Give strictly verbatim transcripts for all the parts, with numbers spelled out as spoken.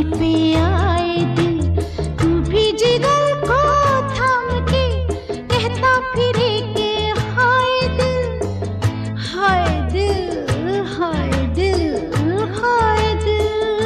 पे आए दिल, तू भी जिगर को थाम के कहता फिरे के हाय दिल, हाय दिल, हाय दिल, हाय दिल।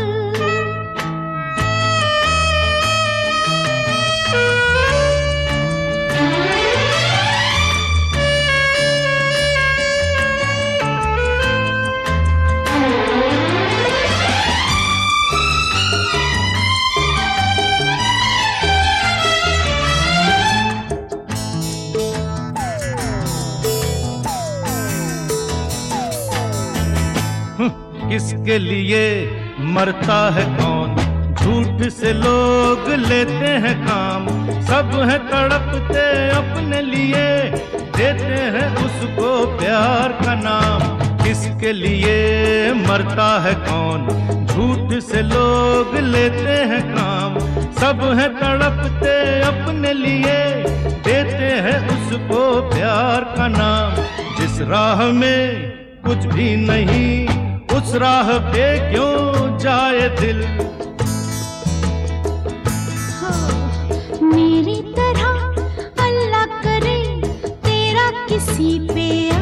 किसके लिए मरता है कौन, झूठ से लोग लेते हैं काम, सब है तड़पते अपने लिए, देते हैं उसको प्यार का नाम। किसके लिए मरता है कौन, झूठ से लोग लेते हैं काम, सब है तड़पते अपने लिए, देते हैं उसको प्यार का नाम। जिस राह में कुछ भी नहीं उस राह पे क्यों जाए दिल। हाँ, मेरी तरह अल्लाह करे तेरा किसी पे